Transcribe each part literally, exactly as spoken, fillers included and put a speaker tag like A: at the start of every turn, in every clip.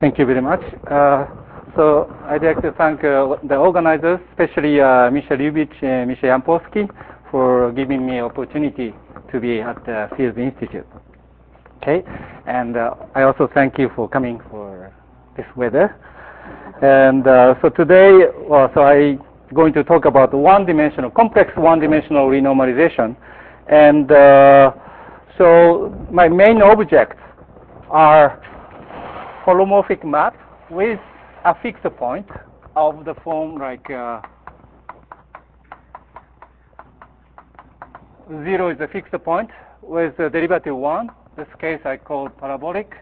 A: Thank you very much. Uh, so I'd like to thank uh, the organizers, especially uh, Misha Lyubich and Misha Yampolsky, for giving me opportunity to be at the Fields Institute. Okay, and uh, I also thank you for coming for this weather. And uh, so today, well, so I'm going to talk about one-dimensional, complex one-dimensional renormalization. And uh, so my main objects are holomorphic map with a fixed point of the form like uh, zero is a fixed point with a derivative one. This case I call parabolic.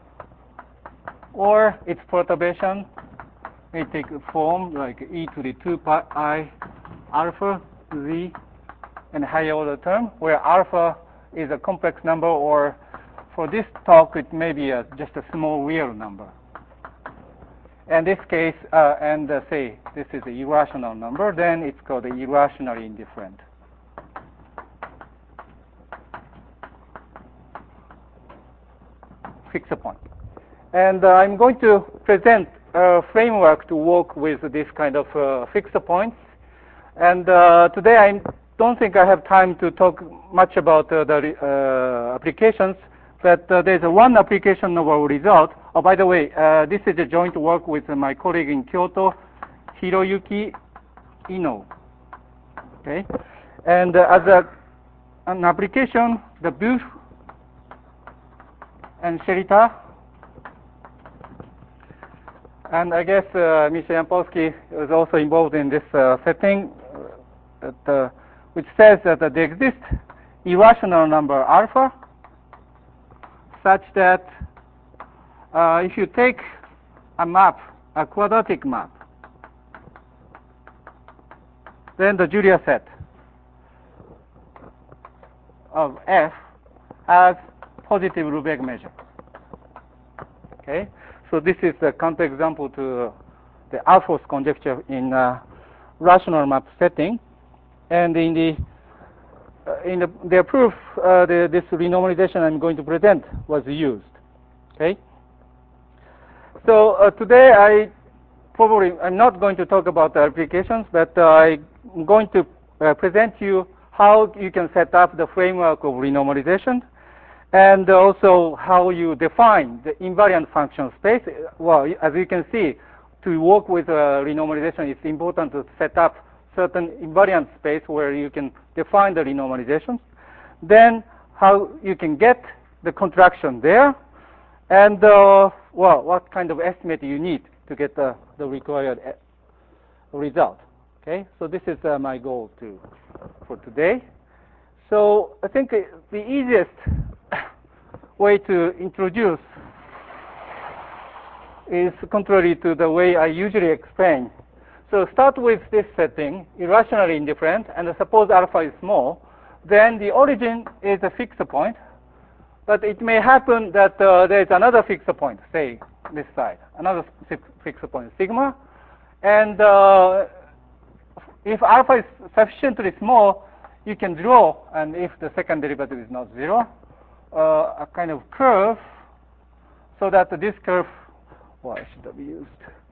A: Or its perturbation may take a form like e to the two pi I alpha z and higher order term, where alpha is a complex number, or for this talk it may be a, just a small real number. In this case, uh, and uh, say this is an irrational number, then it's called irrationally indifferent. Fixed point. And uh, I'm going to present a framework to work with this kind of uh, fixed points. And uh, today I don't think I have time to talk much about uh, the uh, applications, but uh, there's a one application of our result. Oh, by the way, uh, this is a joint work with uh, my colleague in Kyoto, Hiroyuki Ino. Okay, and uh, as a, an application, the Booth and Sherita, and I guess uh, Mister Yampolsky was also involved in this uh, setting, uh, that, uh, which says that uh, there exists irrational number alpha, such that uh, if you take a map, a quadratic map, then the Julia set of F has positive Lebesgue measure. Okay, so this is a counterexample to the Alfors conjecture in uh, rational map setting, and in the uh, in the, their proof, uh, the, this renormalization I'm going to present was used. Okay, so uh, today I probably I'm not going to talk about the applications, but uh, I'm going to uh, present you how you can set up the framework of renormalization, and also how you define the invariant function space. Well, as you can see, to work with uh, renormalization, it's important to set up certain invariant space where you can define the renormalizations. Then how you can get the contraction there, and uh, well, what kind of estimate you need to get the, the required result. Okay, so this is uh, my goal to for today. So I think the easiest way to introduce is contrary to the way I usually explain. So start with this setting, irrationally indifferent, and suppose alpha is small, then the origin is a fixed point, but it may happen that uh, there is another fixed point, say this side, another fixed point, sigma, and uh, if alpha is sufficiently small, you can draw, and if the second derivative is not zero, uh, a kind of curve, so that this curve, well, I should have used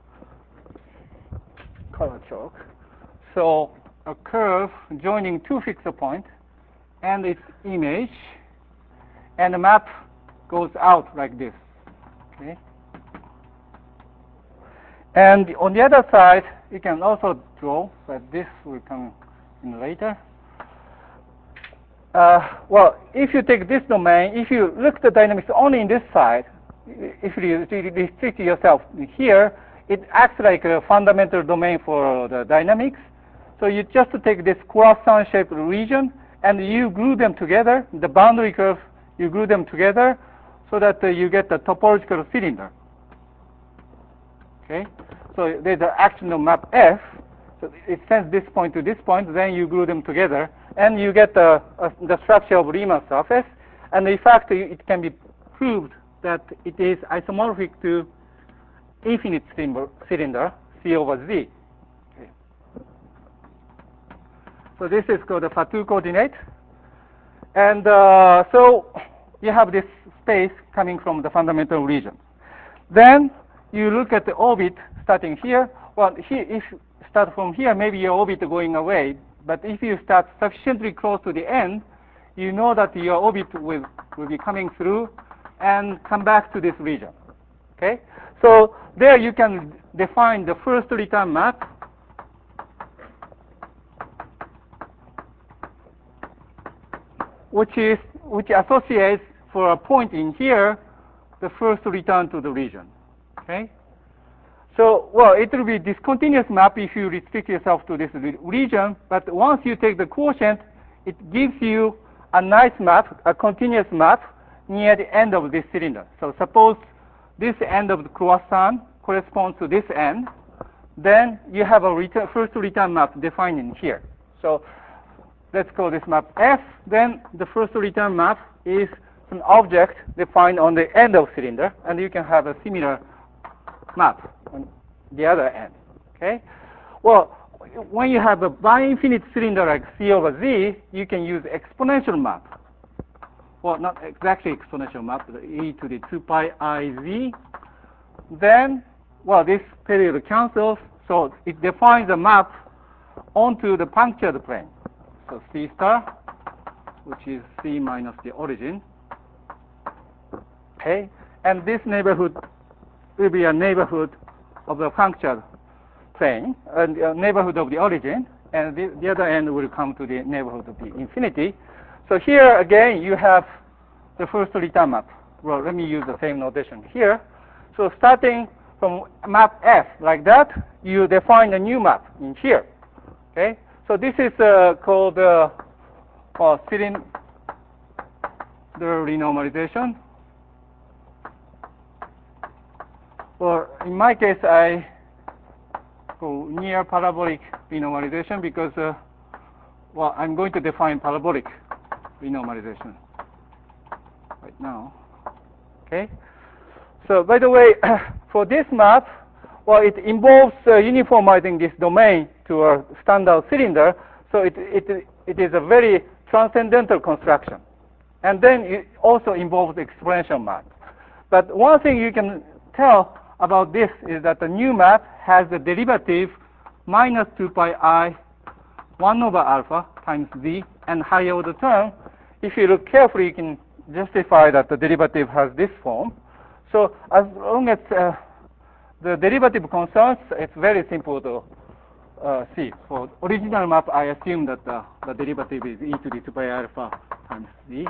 A: color chalk. So a curve joining two fixed points and its image, and the map goes out like this. Okay. And on the other side, you can also draw, but this will come in later. Uh, well, if you take this domain, if you look at the dynamics only in this side, if you restrict yourself here, it acts like a fundamental domain for the dynamics. So you just take this croissant-shaped region, and you glue them together, the boundary curve, you glue them together, so that uh, you get the topological cylinder. Okay, so there's an action of map F. So it sends this point to this point, then you glue them together, and you get the, uh, the structure of Riemann surface. And in fact, it can be proved that it is isomorphic to infinite cylinder, C over Z. Okay. So this is called the Fatou coordinate. And uh, so you have this space coming from the fundamental region. Then you look at the orbit starting here. Well, here, if you start from here, maybe your orbit going away. But if you start sufficiently close to the end, you know that your orbit will, will be coming through and come back to this region. Okay? So there you can define the first return map. Which is which associates for a point in here the first return to the region. Okay? So, well, it will be discontinuous map if you restrict yourself to this re region, but once you take the quotient, it gives you a nice map, a continuous map near the end of this cylinder. So suppose this end of the croissant corresponds to this end, then you have a return, first return map defined in here. So let's call this map F. Then the first return map is an object defined on the end of cylinder, and you can have a similar map on the other end. Okay? Well, when you have a bi-infinite cylinder like C over Z, you can use exponential map. Well, not exactly exponential map, but e to the two pi I Z. Then, well, this period cancels, so it defines a map onto the punctured plane. So C star, which is C minus the origin. Okay? And this neighborhood will be a neighborhood of the punctured plane, and a neighborhood of the origin, and the, the other end will come to the neighborhood of the infinity. So here again you have the first return map. Well, let me use the same notation here. So starting from map F like that, you define a new map in here. Okay? So this is uh, called uh, uh, cylinder renormalization. Well, in my case, I go near parabolic renormalization because, uh, well, I'm going to define parabolic renormalization right now. Okay. So, by the way, for this map, well, it involves uh, uniformizing this domain to a standard cylinder. So it it it is a very transcendental construction, and then it also involves exponential map. But one thing you can tell about this is that the new map has the derivative minus two pi I one over alpha times z and higher order term. If you look carefully, you can justify that the derivative has this form. So as long as uh, the derivative concerns, it's very simple to uh, see. For original map, I assume that uh, the derivative is e to the two pi alpha times z.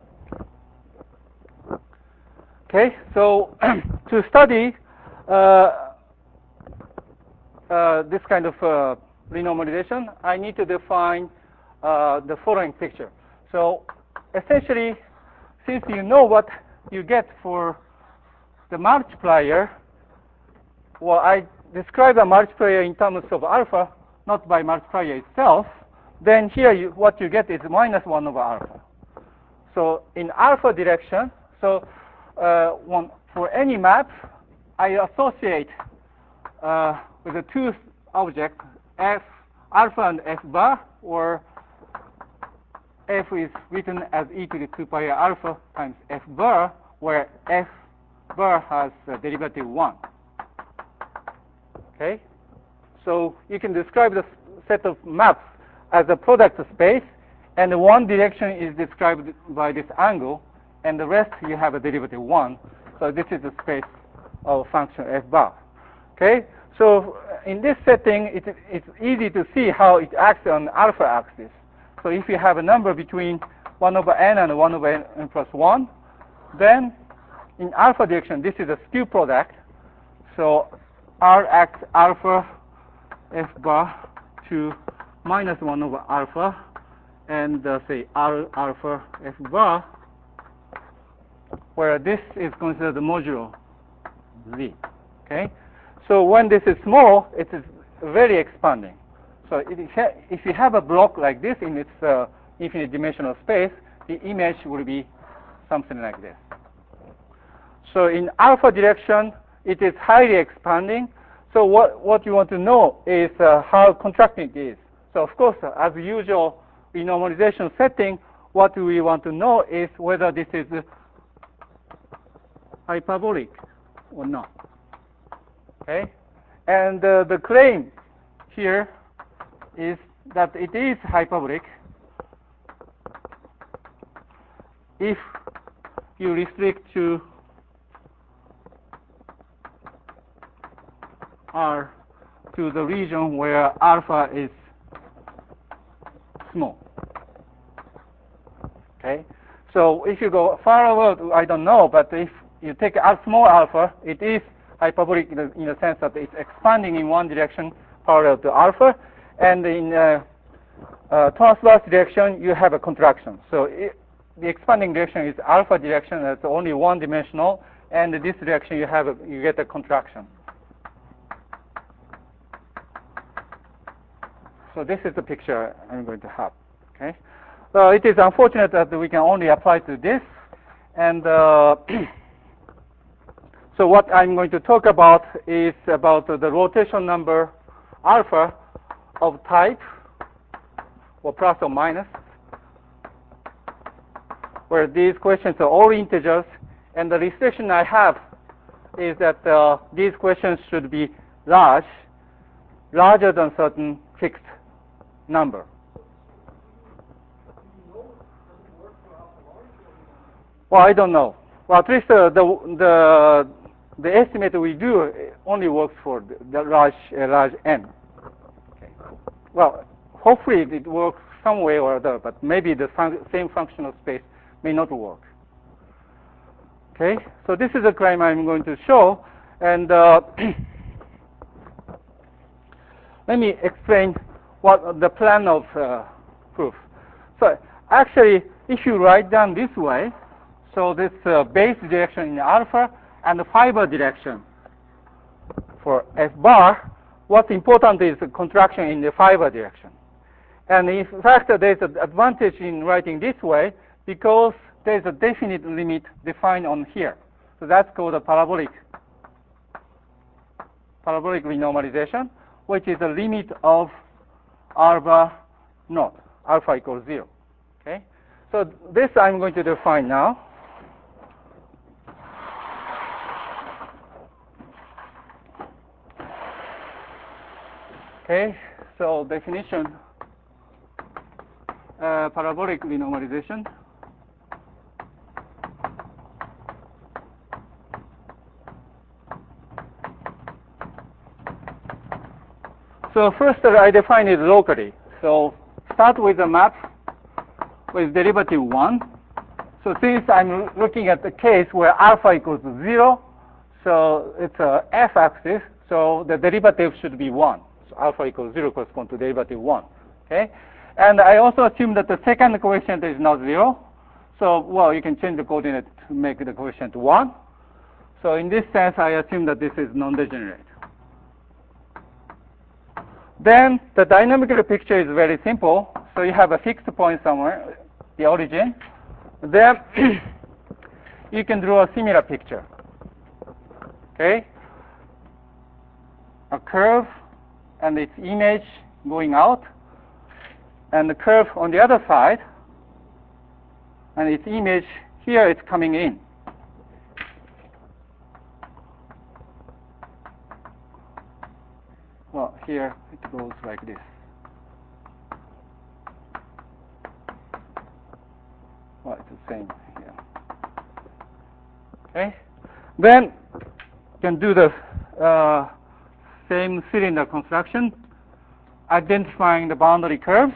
A: Okay, so to study Uh, uh, this kind of uh, renormalization, I need to define uh, the following picture. So essentially, since you know what you get for the multiplier, well, I describe the multiplier in terms of alpha, not by multiplier itself, then here you, what you get is minus one over alpha. So in alpha direction, so uh, one, for any map, I associate uh, with the two objects, f alpha and f bar, or f is written as e to the two pi alpha times f bar, where f bar has uh, derivative one. Okay? So you can describe the set of maps as a product space, and one direction is described by this angle, and the rest you have a derivative one. So this is the space of function f bar. Okay, so in this setting, it, it's easy to see how it acts on the alpha axis. So if you have a number between one over n and one over n, n plus one, then in alpha direction, this is a skew product. So r acts alpha f bar to minus one over alpha, and uh, say r alpha f bar, where this is considered the modulo z. Okay, so when this is small, it is very expanding. So it if you have a block like this in its uh, infinite dimensional space, the image will be something like this. So in alpha direction, it is highly expanding. So what what you want to know is uh, how contracting it is. So of course, uh, as usual renormalization setting, what we want to know is whether this is hyperbolic or not. Okay, and uh, the claim here is that it is hyperbolic if you restrict to R to the region where alpha is small. Okay, so if you go far away, I don't know, but if you take a small alpha, it is hyperbolic in the, in the sense that it's expanding in one direction parallel to alpha, and in uh, uh, transverse direction you have a contraction. So it, the expanding direction is alpha direction, that's only one dimensional, and this direction you have a, you get a contraction. So this is the picture I'm going to have. Okay, so it is unfortunate that we can only apply to this, and uh, so what I'm going to talk about is about the rotation number alpha of type, or plus or minus, where these questions are all integers, and the restriction I have is that uh, these questions should be large, larger than certain fixed number. Well, I don't know. Well, at least uh, the the the estimate we do only works for the, the large uh, large n. Okay. Well, hopefully it works some way or other, but maybe the fun same functional space may not work. Okay. So this is a claim I'm going to show, and uh, let me explain what the plan of uh, proof. So actually, if you write down this way, so this uh, base direction in alpha and the fiber direction for F bar, what's important is the contraction in the fiber direction. And in fact, there's an advantage in writing this way because there's a definite limit defined on here. So that's called a parabolic, parabolic renormalization, which is the limit of alpha naught, alpha equals zero. Okay, so this I'm going to define now. Okay, so definition, uh, parabolic renormalization. So first uh, I define it locally. So start with a map with derivative one. So since I'm looking at the case where alpha equals zero, so it's a f-axis, so the derivative should be one. So alpha equals zero corresponds to derivative one. Okay, and I also assume that the second coefficient is not zero. So well, you can change the coordinate to make the coefficient one. So in this sense, I assume that this is non-degenerate. Then the dynamical picture is very simple. So you have a fixed point somewhere, the origin. Then you can draw a similar picture. Okay, a curve and its image going out, and the curve on the other side, and its image here it's coming in. Well, here it goes like this. Well, it's the same here. Okay, then you can do the uh, same cylinder construction, identifying the boundary curves.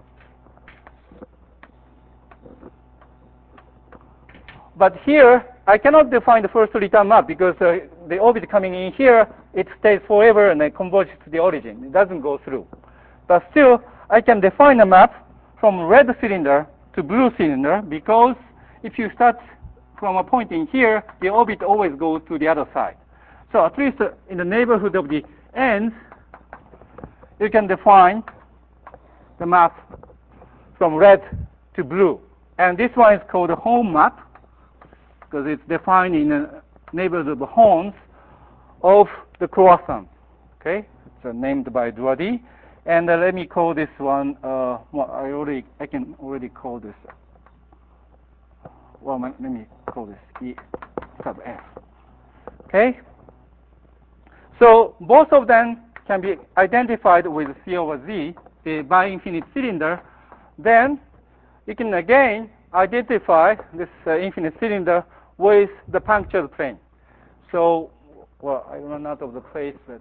A: But here, I cannot define the first return map because uh, the orbit coming in here, it stays forever and then converges to the origin. It doesn't go through. But still, I can define a map from red cylinder to blue cylinder because if you start from a point in here, the orbit always goes to the other side. So at least uh, in the neighborhood of the ends, you can define the map from red to blue. And this one is called a home map because it's defined in the neighborhood of the horns of the croissant. Okay, so named by Druady. And uh, let me call this one. Uh, well, I already, I can already call this. Well, let me call this E sub F. Okay. So both of them can be identified with C over Z, the bi-infinite cylinder. Then you can again identify this uh, infinite cylinder with the punctured plane. So, well, I run out of the place, but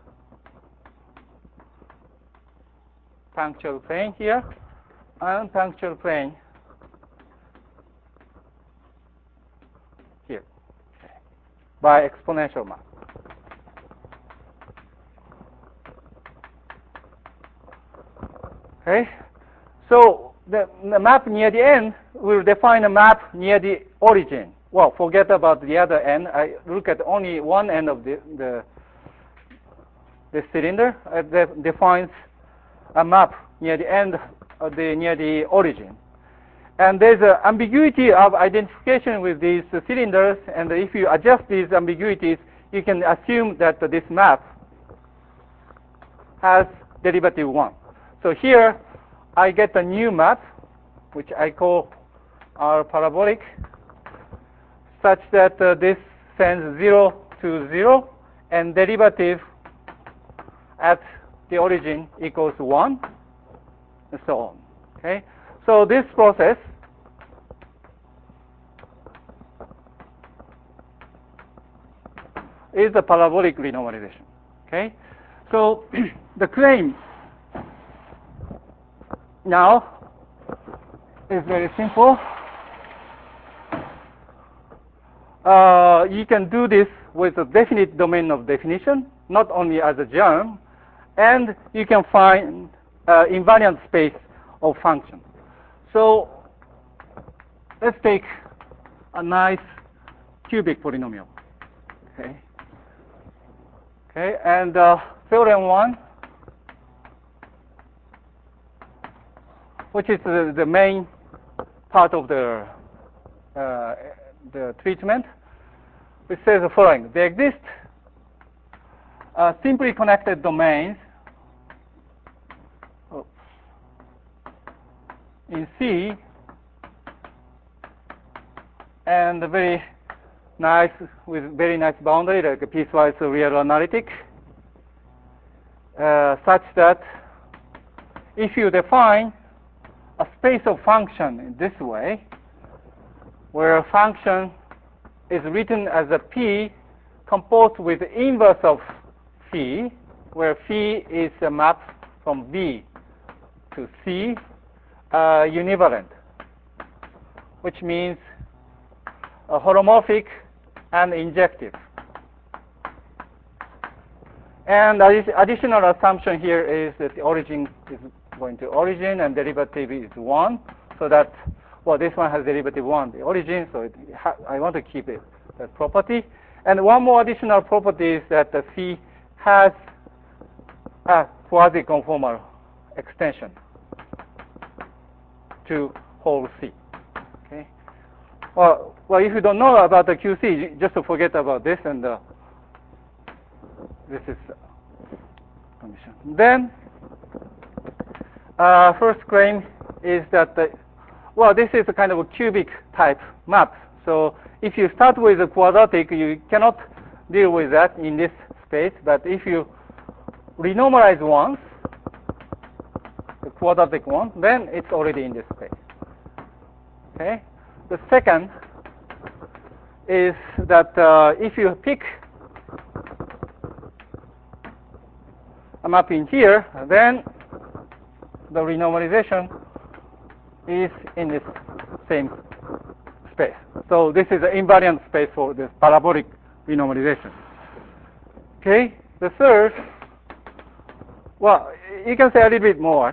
A: punctured plane here, and punctured plane here, by exponential map. Okay, so the, the map near the end will define a map near the origin. Well, forget about the other end. I look at only one end of the the, the cylinder. Uh, that defines a map near the end of the near the origin. And there's an ambiguity of identification with these uh, cylinders. And if you adjust these ambiguities, you can assume that uh, this map has derivative one. So here, I get a new map, which I call R parabolic, such that uh, this sends zero to zero, and derivative at the origin equals one, and so on. Okay? So this process is the parabolic renormalization. Okay? So the claim now is very simple. Uh, you can do this with a definite domain of definition, not only as a germ, and you can find uh, invariant space of function. So let's take a nice cubic polynomial. Okay. Okay, and uh, theorem one, which is the, the main part of the uh, the treatment, which says the following: there exist uh, simply connected domains in C, and very nice with very nice boundary, like a piecewise real analytic, uh, such that if you define a space of function in this way, where a function is written as a P composed with the inverse of phi, where phi is a map from B to C, uh, univalent, which means a holomorphic and injective. And additional assumption here is that the origin is going to origin and derivative is one, so that, well, this one has derivative one, the origin, so it ha I want to keep it, that property. And one more additional property is that the phi has a quasi-conformal extension to whole C. Okay. Well, well, if you don't know about the Q C, just forget about this, and uh, this is condition. Then, uh, first claim is that, the, well, this is a kind of a cubic type map. So if you start with a quadratic, you cannot deal with that in this space. But if you renormalize once, the quadratic one, then it's already in this space. Okay. The second is that uh, if you pick a map in here, then the renormalization is in this same space. So this is an invariant space for this parabolic renormalization. Okay. The third, well, you can say a little bit more.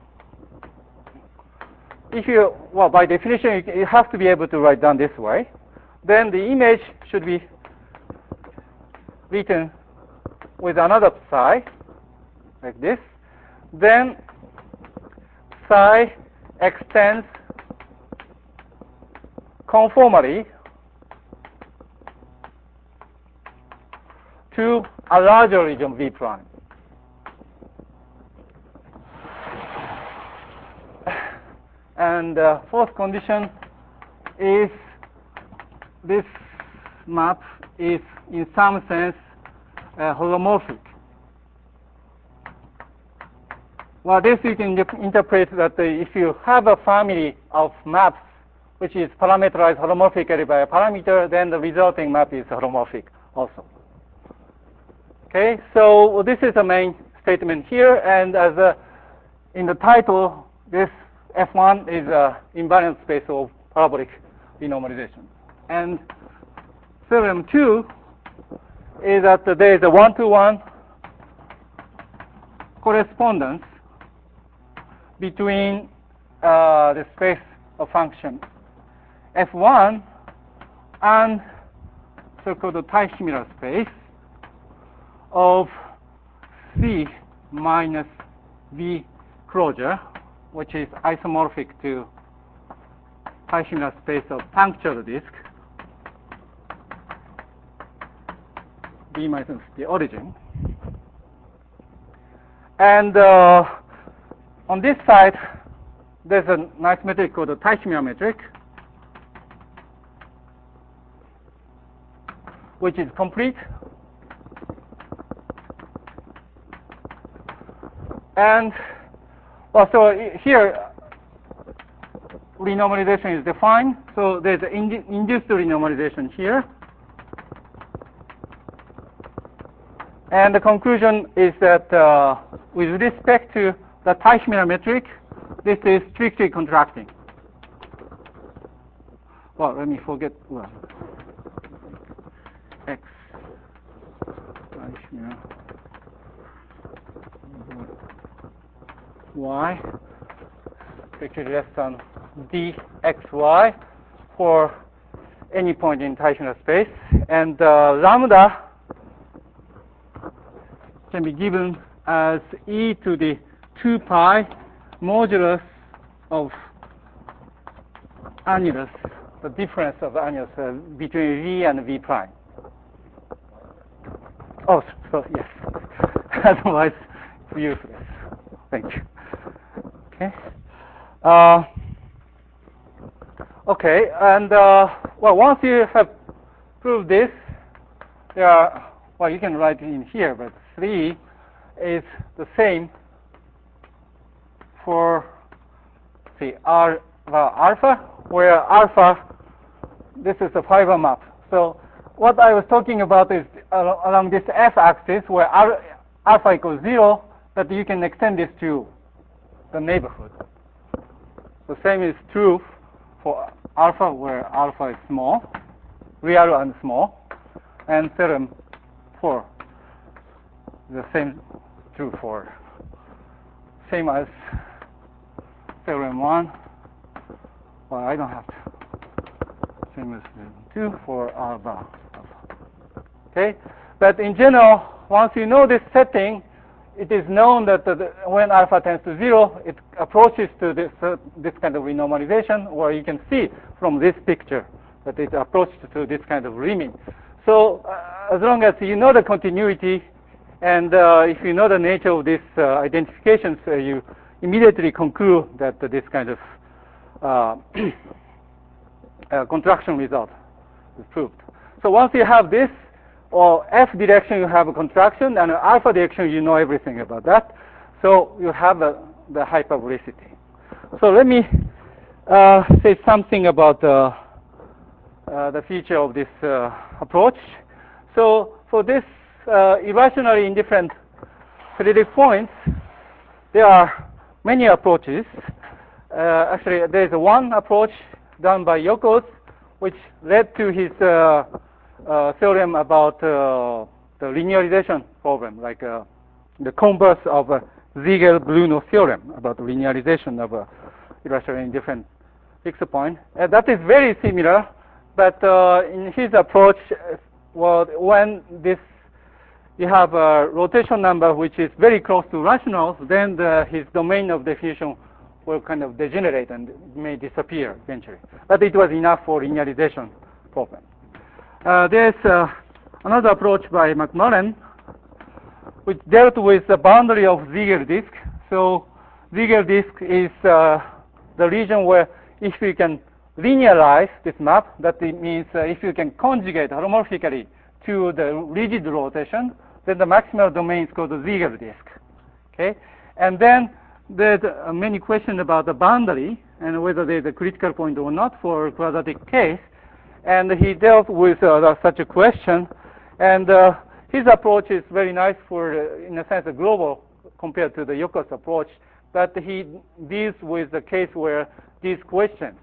A: If you, well, by definition, you have to be able to write down this way. Then the image should be written with another psi, like this. Then psi extends conformally to a larger region V prime. And the uh, fourth condition is this map is in some sense uh, holomorphic. Well, this you can interpret that uh, if you have a family of maps which is parameterized holomorphically by a parameter, then the resulting map is holomorphic also. Okay, so this is the main statement here, and as a, in the title, this F one is an invariant space of parabolic renormalization. And theorem two is that there is a one-to-one correspondence between uh, the space of function F one and so-called Teichmüller space of C minus V closure, which is isomorphic to Teichmüller space of punctured disk B minus the origin. And uh, on this side, there's a nice metric called the Teichmüller metric, which is complete. And well, so here, renormalization is defined. So there's an in induced renormalization here. And the conclusion is that uh, with respect to the Teichmüller metric, this is strictly contracting. Well, let me forget well, X Teichmüller Y strictly less than dxy for any point in Teichmüller space, and uh, lambda can be given as e to the two pi modulus of annulus, the difference of annulus uh, between v and v prime. Oh, so yes. Otherwise, it's useless. Thank you. Okay. Uh, okay, and uh, well, once you have proved this, there are, well, you can write in here, but three is the same for, see, R, well, alpha, where alpha, this is a fiber map. So what I was talking about is uh, along this f-axis, where R, alpha equals zero, that you can extend this to the neighborhood. The same is true for alpha, where alpha is small, real and small, and theorem four. The same true for, same as theorem one. Well, I don't have to. Same as theorem two for alpha. Okay, but in general, once you know this setting, it is known that the, when alpha tends to zero, it approaches to this uh, this kind of renormalization, or you can see from this picture that it approaches to this kind of limit. So uh, as long as you know the continuity, and uh, if you know the nature of these uh, identifications, uh, you immediately conclude that uh, this kind of uh, uh, contraction result is proved. So once you have this, or f direction you have a contraction, and alpha direction you know everything about that. So you have a, the hyperbolicity. So let me uh, say something about uh, uh, the feature of this uh, approach. So for this uh, irrationally indifferent periodic points, there are many approaches. Uh, actually, there is one approach done by Yokos, which led to his uh, uh, theorem about uh, the linearization problem, like uh, the converse of uh, Ziegel-Bruno theorem about linearization of uh, irrationally indifferent fixed point. Uh, that is very similar, but uh, in his approach, uh, well, when this you have a rotation number which is very close to rationals, then the, his domain of definition will kind of degenerate and may disappear eventually. But it was enough for linearization problem. Uh, there's uh, another approach by McMullen, which dealt with the boundary of Ziegel disk. So Ziegel disk is uh, the region where if you can linearize this map, that it means uh, if you can conjugate holomorphically to the rigid rotation, then the maximal domain is called the Ziegler disk. Okay, and then there's uh, many questions about the boundary and whether there's a critical point or not for quadratic case. And he dealt with uh, such a question, and uh, his approach is very nice for, uh, in a sense, a global compared to the Yoko's approach. But he deals with the case where these questions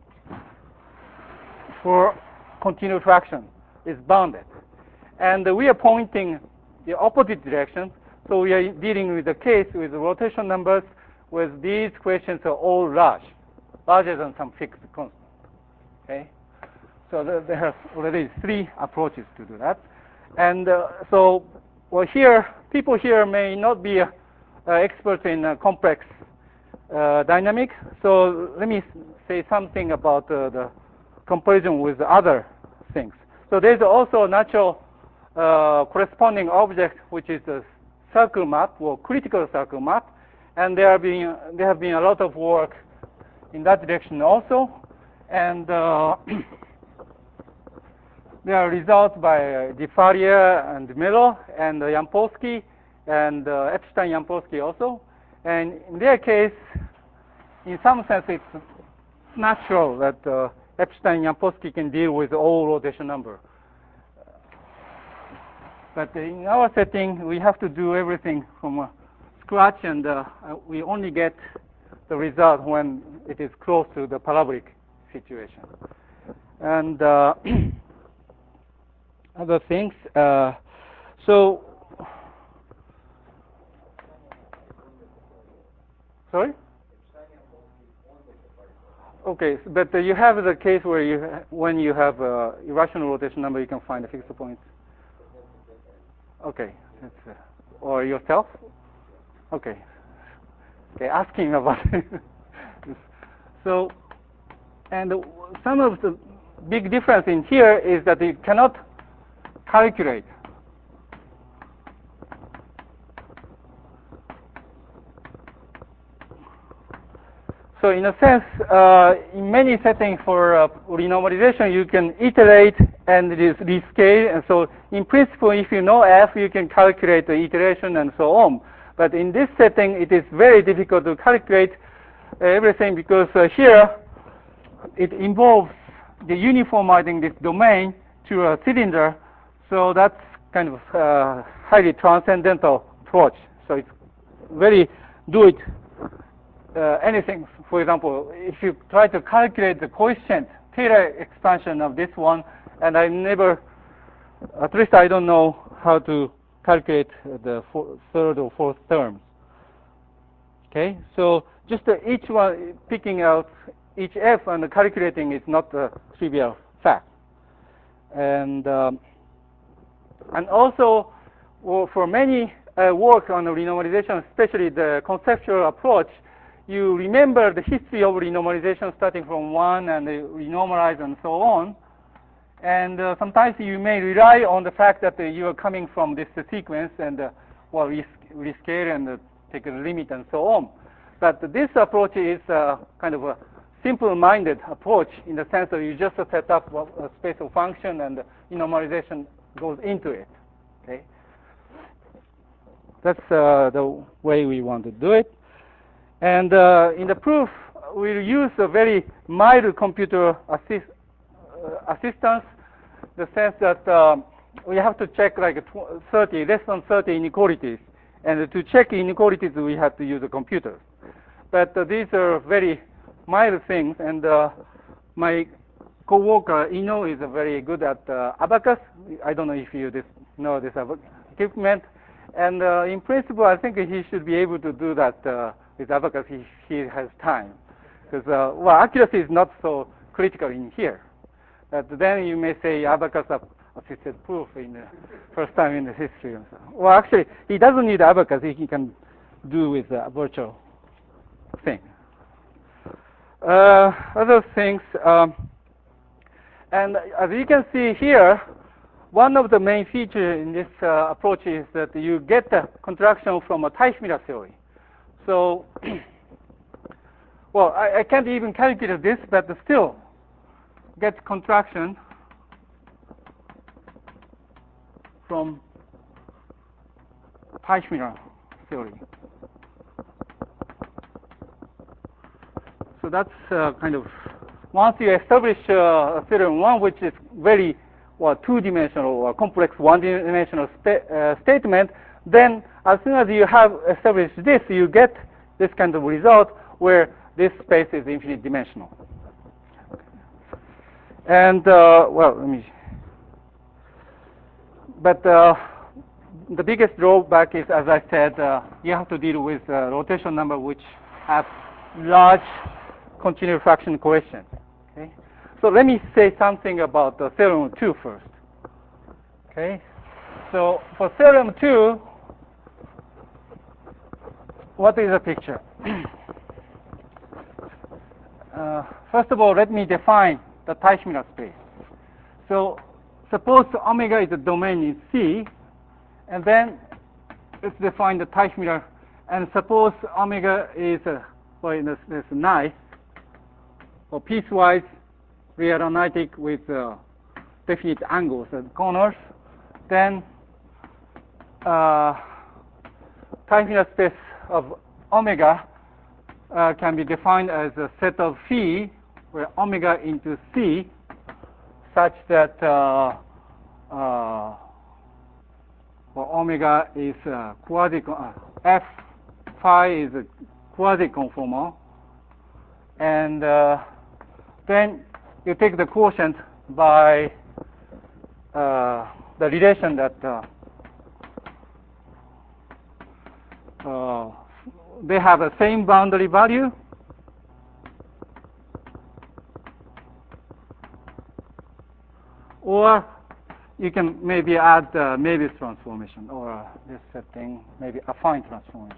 A: for continued fraction is bounded. And we are pointing the opposite direction. So we are dealing with the case with the rotation numbers where these questions are all large, larger than some fixed constant. Okay? So there are already three approaches to do that. And uh, so well, here, people here may not be uh, experts in uh, complex uh, dynamics. So let me say something about uh, the comparison with other things. So there's also a natural uh, corresponding object, which is a circle map or critical circle map. And there have been, there have been a lot of work in that direction also. And uh, there are results by uh, DeFaria and Melo and uh, Yampolsky and uh, Epstein-Yampolsky also. And in their case, in some sense, it's natural that uh, Epstein-Yampolsky can deal with all rotation number. But in our setting, we have to do everything from uh, scratch, and uh, we only get the result when it is close to the parabolic situation. And uh, other things. Uh, so, sorry? Okay, but uh, you have the case where you, when you have uh, irrational rotation number, you can find a fixed point. Okay, that's, uh, or yourself? Okay. Okay, asking about it. So, and uh, some of the big difference in here is that you cannot calculate. So in a sense, uh, in many settings for uh, renormalization, you can iterate and it is rescale. And so in principle, if you know F, you can calculate the iteration and so on. But in this setting, it is very difficult to calculate uh, everything because uh, here, it involves the uniformizing this domain to a cylinder. So that's kind of uh, highly transcendental approach. So it's very do it uh, anything. For example, if you try to calculate the coefficient Taylor expansion of this one, and I never, at least I don't know how to calculate the four, third or fourth terms. Okay, so just uh, each one picking out each F and calculating is not a trivial fact. And um, and also, well, for many uh, work on renormalization, especially the conceptual approach, you remember the history of renormalization starting from one and renormalize and so on. And uh, sometimes you may rely on the fact that uh, you are coming from this uh, sequence and uh, well, res rescale and uh, take a limit and so on. But this approach is uh, kind of a simple-minded approach in the sense that you just uh, set up a spatial function and renormalization goes into it. Okay, that's uh, the way we want to do it. And uh, in the proof, we'll use a very mild computer assist uh, assistance, the sense that um, we have to check like thirty, less than thirty inequalities. And to check inequalities, we have to use a computer. But uh, these are very mild things, and uh, my co-worker Ino is uh, very good at uh, abacus. I don't know if you this, know this equipment. And uh, in principle, I think he should be able to do that uh, with abacus if he has time. Because, uh, well, accuracy is not so critical in here. But then you may say abacus assisted proof in the first time in the history. Well, actually, he doesn't need abacus. He can do with a virtual thing. Uh, other things, um, and as you can see here, one of the main features in this uh, approach is that you get a contraction from a Teichmüller theory. So, well, I, I can't even calculate this, but still get contraction from Teichmüller theory. So that's uh, kind of, once you establish uh, theorem one, which is very well, two-dimensional or complex one-dimensional sta uh, statement, then as soon as you have established this, you get this kind of result where this space is infinite dimensional. And uh, well, let me. But uh, the biggest drawback is, as I said, uh, you have to deal with uh, rotation number which has large continuous fraction coefficient. Okay, so let me say something about the theorem two first. Okay, so for theorem two, what is the picture? uh, first of all, let me define the Teichmüller space. So suppose omega is a domain in C, and then let's define the Teichmüller, and suppose omega is a, well, this, this nice or piecewise real analytic with uh, definite angles and corners, then uh, Teichmüller space of omega uh, can be defined as a set of phi where omega into C such that uh, uh, well, omega is uh, quasi uh, f phi is a quasi-conformal, and uh, then you take the quotient by uh, the relation that uh, uh, they have the same boundary value, or you can maybe add uh, Möbius transformation, or uh, this setting, maybe affine transformation.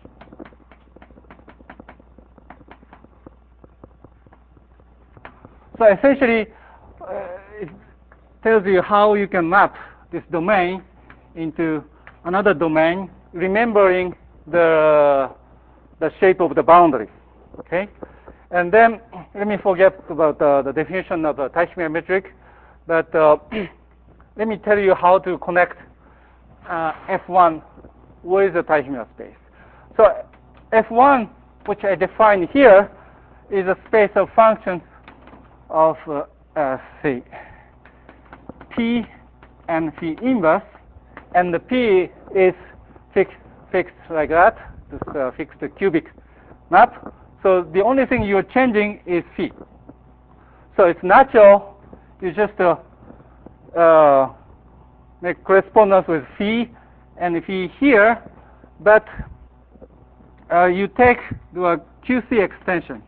A: So essentially, uh, it tells you how you can map this domain into another domain, remembering the the shape of the boundary. Okay, and then let me forget about uh, the definition of the Teichmüller metric, but uh, let me tell you how to connect uh, F one with the Teichmüller space. So F one, which I define here, is a space of functions of uh, uh, say P and phi inverse, and the P is fixed fixed like that, this uh, fixed cubic map. So the only thing you're changing is phi. So it's natural. You just uh, uh, make correspondence with phi and phi here, but uh, you take the Q C extension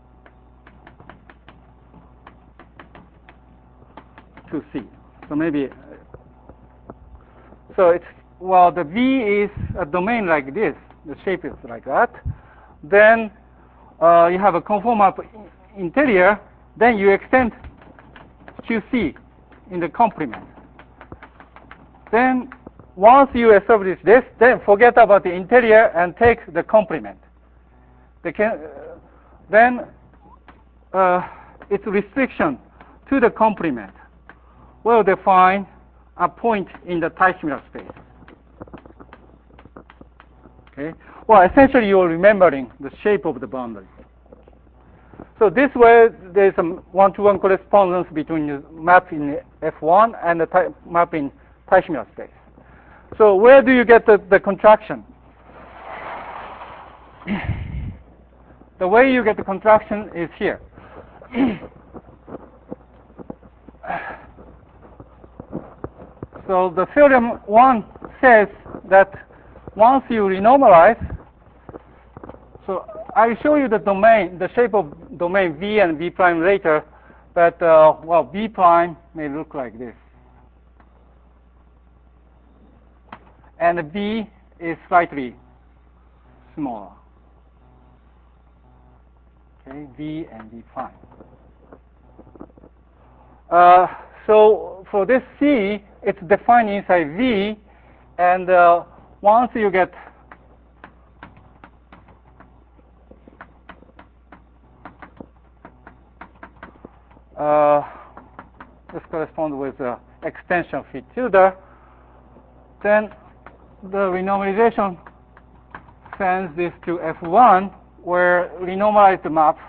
A: to C. So maybe, so it's, well, the V is a domain like this, the shape is like that, then uh, you have a conformal interior, then you extend Q C in the complement. Then once you establish this, then forget about the interior and take the complement. They can, uh, then uh, its restriction to the complement will define a point in the Teichmüller space. Okay. Well, essentially you are remembering the shape of the boundary. So this way there is a one-to-one correspondence between the map in F one and the map in Teichmüller space. So where do you get the, the contraction? The way you get the contraction is here. So the theorem one says that once you renormalize, so I'll show you the domain, the shape of domain V and V prime later, but uh, well, V prime may look like this. And V is slightly smaller. Okay, V and V prime. Uh, so for this C, it's defined inside V, and uh, once you get uh, this corresponds with uh, extension phi tilde, then the renormalization extends this to F one, where renormalized map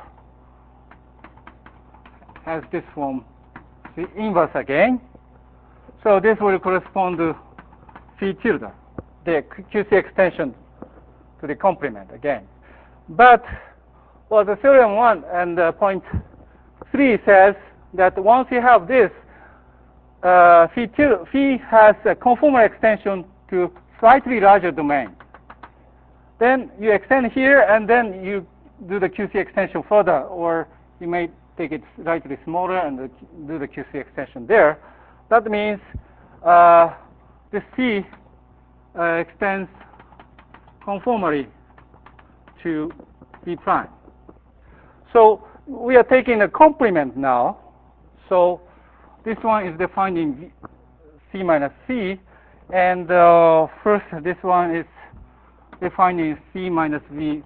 A: has this form, the inverse again. So this will correspond to phi tilde, the Q C extension to the complement again. But well, the theorem one and uh, point three says that once you have this, uh, phi, tilde, phi has a conformal extension to slightly larger domain. Then you extend here, and then you do the Q C extension further, or you may take it slightly smaller and do the Q C extension there. That means uh, this phi uh, extends conformally to phi prime. So we are taking a complement now. So this one is defined in C minus C, and uh, first this one is defined in C minus V.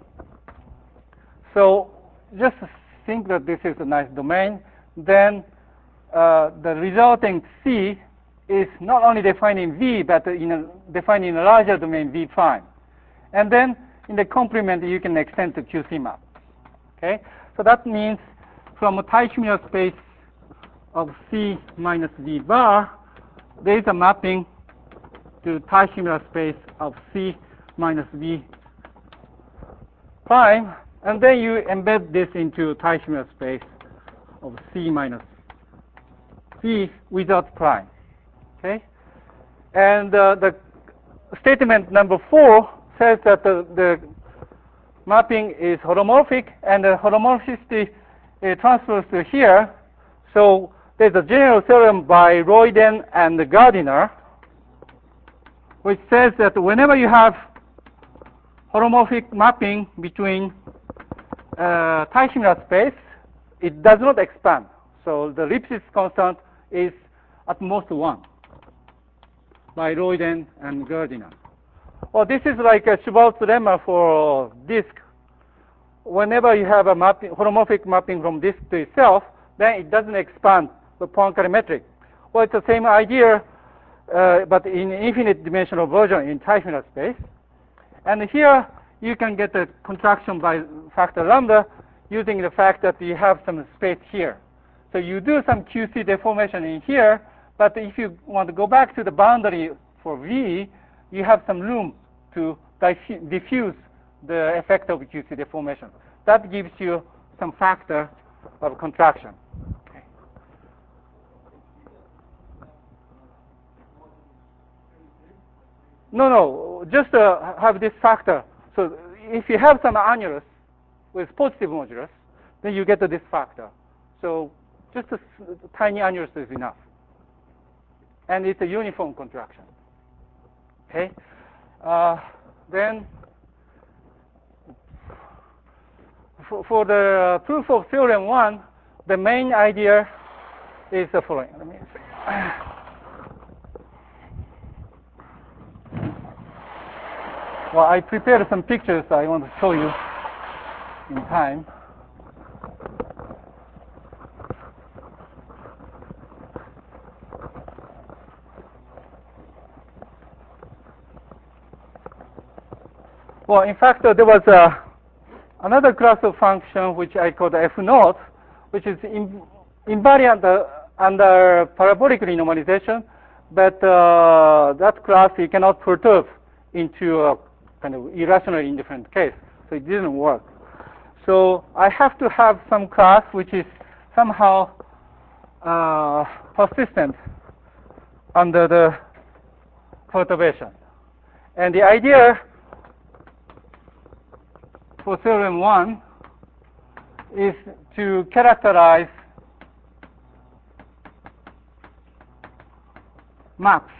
A: So just think that this is a nice domain. Then uh, the resulting C is not only defined in V, but in a, defined in a larger domain V prime. And then in the complement, you can extend to Q C map. Okay, so that means from a Teichmüller space of C minus V bar, there is a mapping to Teichmüller space of C minus V prime, and then you embed this into Teichmüller space of C minus V without prime. Okay, and uh, the statement number four says that the, the mapping is holomorphic, and the holomorphicity uh, transfers to here. So there's a general theorem by Royden and Gardiner, which says that whenever you have holomorphic mapping between uh, Teichmüller space, it does not expand. So the Lipschitz constant is at most one by Royden and Gardiner. Well, this is like a Schwartz lemma for disk. Whenever you have a mapping, holomorphic mapping from disk to itself, then it doesn't expand the Poincare metric. Well, it's the same idea, uh, but in infinite dimensional version in Teichmüller space. And here you can get a contraction by factor lambda using the fact that you have some space here. So you do some Q C deformation in here, but if you want to go back to the boundary for V, you have some room to diffuse the effect of Q C deformation. That gives you some factor of contraction. Okay. No, no, just uh, have this factor. So if you have some annulus with positive modulus, then you get this factor. So just a tiny annulus is enough. And it's a uniform contraction. Okay. Uh, then for, for the proof of theorem one, the main idea is the following. Let me see. Well, I prepared some pictures I want to show you in time. Well, in fact, uh, there was uh, another class of function which I called F naught, which is in, invariant uh, under parabolic renormalization, but uh, that class you cannot perturb into a kind of irrationally indifferent case, so it didn't work. So I have to have some class which is somehow uh, persistent under the perturbation. And the idea for theorem one is to characterize maps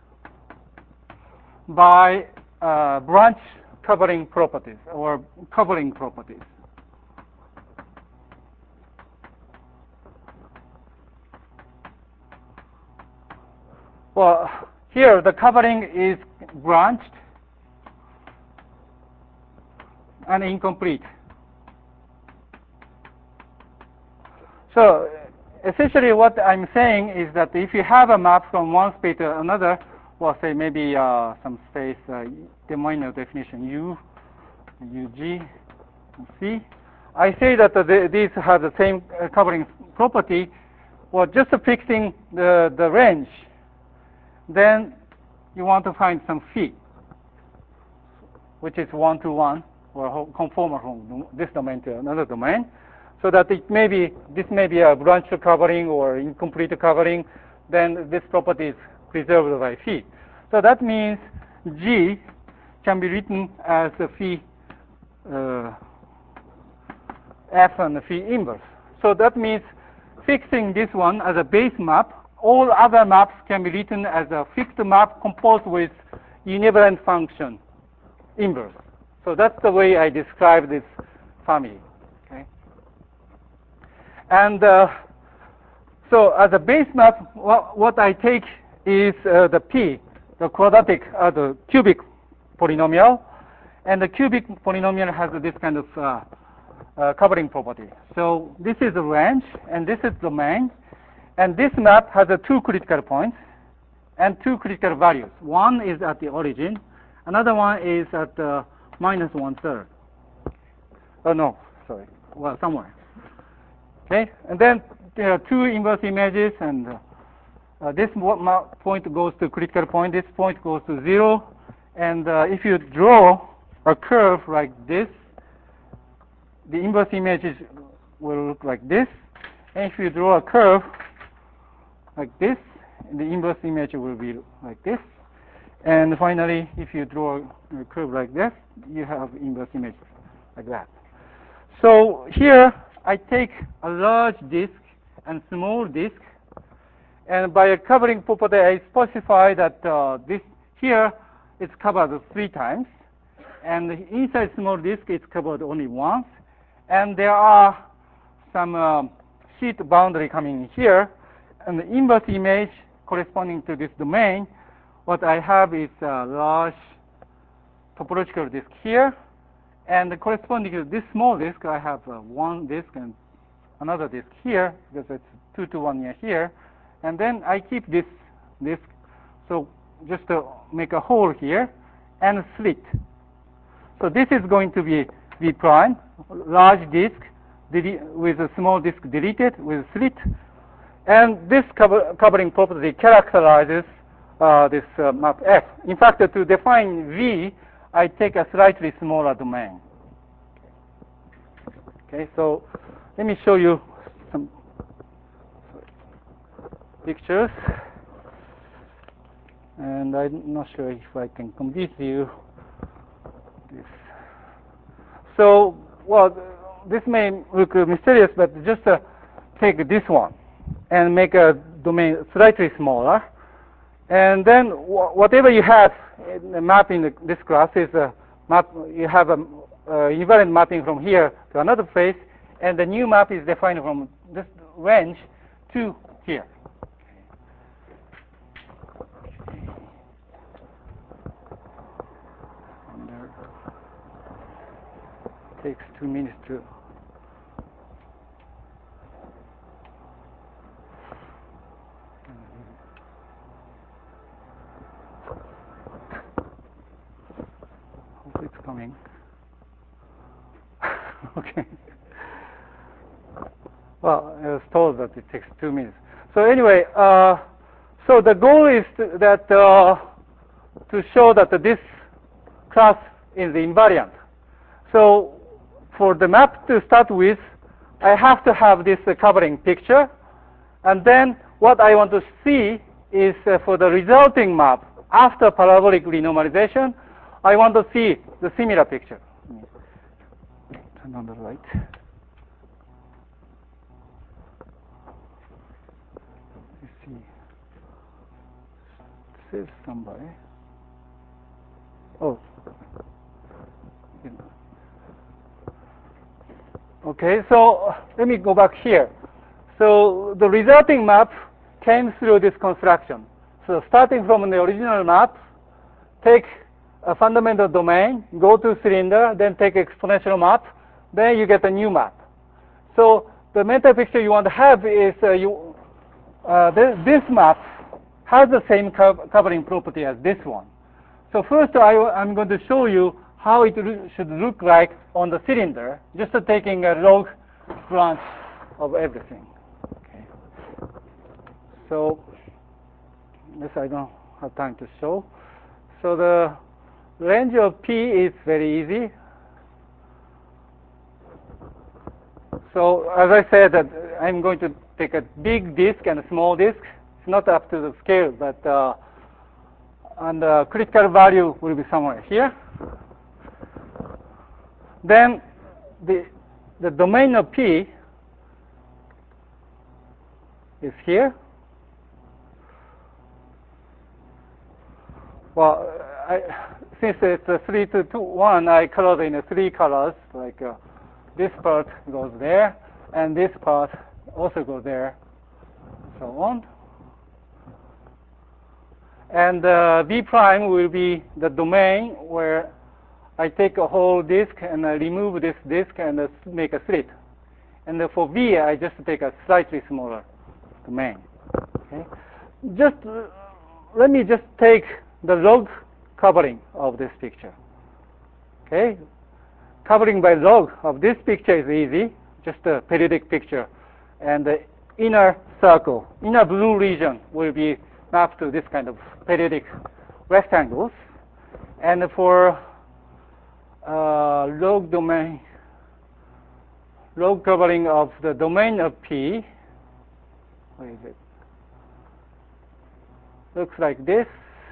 A: by uh, branch covering properties or covering properties. Well, here the covering is branched and incomplete. So essentially what I'm saying is that if you have a map from one space to another, well, say maybe uh, some space, uh, the minor definition U, U G C. I say that the, these have the same uh, covering property. Well, just fixing the, the range, then you want to find some phi, which is one to one, or conformal from this domain to another domain, so that it may be, this may be a branch covering or incomplete covering, then this property is preserved by phi. So that means G can be written as a phi uh, F and phi inverse. So that means fixing this one as a base map, all other maps can be written as a fixed map composed with invariant function inverse. So that's the way I describe this family. Okay. And uh, so as a base map, what, what I take is uh, the P, the quadratic, uh, the cubic polynomial, and the cubic polynomial has this kind of uh, uh, covering property. So this is the range, and this is the domain, and this map has uh, two critical points and two critical values. One is at the origin, another one is at uh, minus one third. Oh no, sorry, well somewhere. Okay, and then there are two inverse images, and uh, uh, this point goes to critical point, this point goes to zero, and uh, if you draw a curve like this, the inverse images will look like this, and if you draw a curve like this, the inverse image will be like this, and finally, if you draw a curve like this, you have inverse image like that. So here, I take a large disk and small disk, and by a covering property, I specify that uh, this here is covered three times, and inside small disk it's covered only once, and there are some uh, sheet boundary coming here, and the inverse image corresponding to this domain, what I have is a large topological disk here, and corresponding to this small disk, I have uh, one disk and another disk here, because it's two to one here, and then I keep this disk, so just to make a hole here, and slit. So this is going to be V prime, large disk with a small disk deleted with slit, and this cover, covering property characterizes uh, this uh, map F. In fact, uh, to define V, I take a slightly smaller domain. Okay, so let me show you some pictures, and I'm not sure if I can convince you this. So, well, this may look mysterious, but just uh, take this one and make a domain slightly smaller, and then wh whatever you have in the map in the, this class is a map. You have a uh, invariant mapping from here to another place, and the new map is defined from this range to here. And, uh, takes two minutes to. Hope it's coming. Okay. Well, I was told that it takes two minutes. So anyway, uh, so the goal is to, that uh, to show that this class is invariant. So for the map to start with, I have to have this uh, covering picture, and then what I want to see is uh, for the resulting map after parabolic renormalization, I want to see the similar picture. Turn on the light. Let's see. Save somebody. Oh. Okay, so let me go back here. So the resulting map came through this construction. So starting from the original map, take a fundamental domain, go to cylinder, then take exponential map, then you get a new map. So the mental picture you want to have is uh, you, uh, this, this map has the same co covering property as this one. So first I, I'm going to show you how it should look like on the cylinder, just taking a log branch of everything. Okay. So this I don't have time to show. So the range of P is very easy. So as I said, that I'm going to take a big disk and a small disk. It's not up to the scale, but uh, and the critical value will be somewhere here. Then the the domain of P is here. Well, I, since it's a three to two one, I colored in three colors. Like uh, this part goes there, and this part also goes there, so on. And uh, B prime will be the domain where I take a whole disk and I remove this disk and uh, make a slit. And uh, for V, I just take a slightly smaller domain. Okay. Just uh, let me just take the log covering of this picture. Okay, covering by log of this picture is easy, just a periodic picture, and the inner circle, inner blue region will be mapped to this kind of periodic rectangles. And for uh, log domain, log covering of the domain of P, what is it? Looks like this.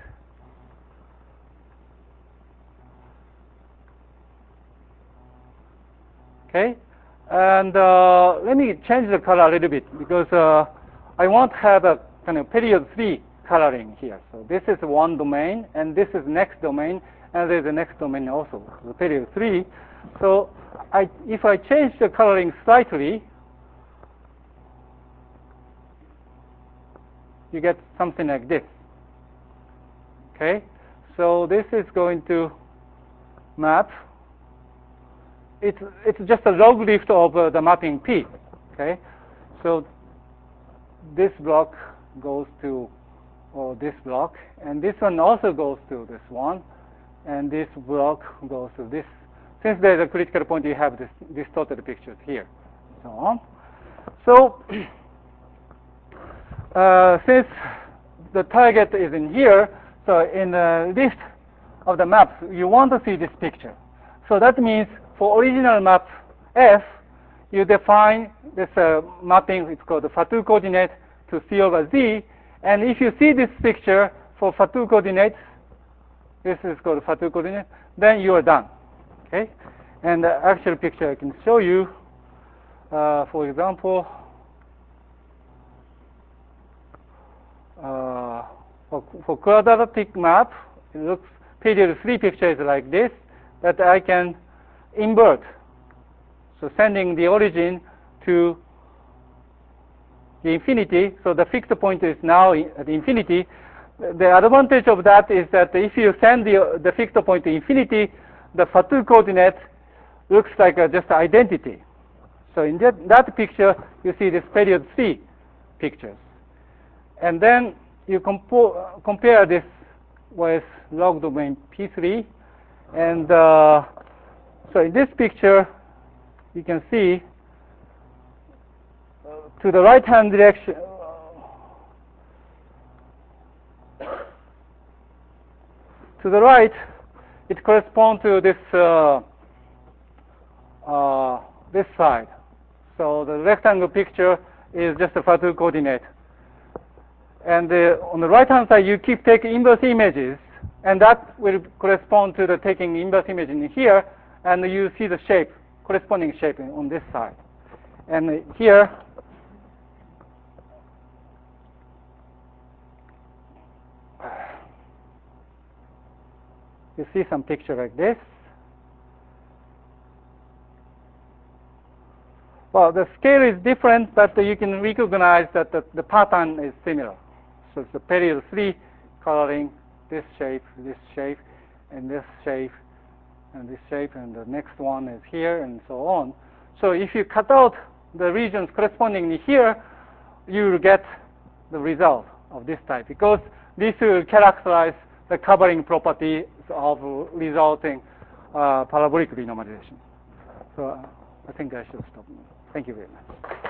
A: Okay, and uh, let me change the color a little bit because uh, I want to have a kind of period three coloring here. So this is one domain, and this is next domain, and there's the next domain also, the period three. So I, if I change the coloring slightly, you get something like this. Okay, so this is going to map. It's, it's just a log lift of uh, the mapping P. Okay, so this block goes to or this block, and this one also goes to this one, and this block goes to this. Since there's a critical point, you have this distorted pictures here, and so on. So uh, since the target is in here, so in the list of the maps, you want to see this picture. So that means for original map F, you define this uh, mapping, it's called the Fatou coordinate to C over Z. And if you see this picture for Fatou coordinates, this is called Fatou coordinate, then you are done. Okay? And the actual picture I can show you, uh, for example, uh, for, for quadratic map, it looks period three picture is like this, that I can invert. So sending the origin to the infinity, so the fixed point is now at infinity. The advantage of that is that if you send the, the fixed point to infinity, the Fatou coordinate looks like a just identity. So in that, that picture, you see this period three pictures. And then you compo compare this with log domain P three. And uh, so in this picture, you can see uh, to the right-hand direction, to the right, it corresponds to this uh, uh, this side. So the rectangle picture is just a Fatou coordinate. And uh, on the right-hand side, you keep taking inverse images, and that will correspond to the taking inverse image in here, and you see the shape, corresponding shape on this side. And here, you see some picture like this. Well, the scale is different, but you can recognize that the, the pattern is similar. So it's the period three coloring, this shape, this shape, and this shape, and this shape, and the next one is here, and so on. So if you cut out the regions correspondingly here, you will get the result of this type, because this will characterize the covering properties of resulting uh, parabolic renormalization. So uh, I think I should stop. Thank you very much.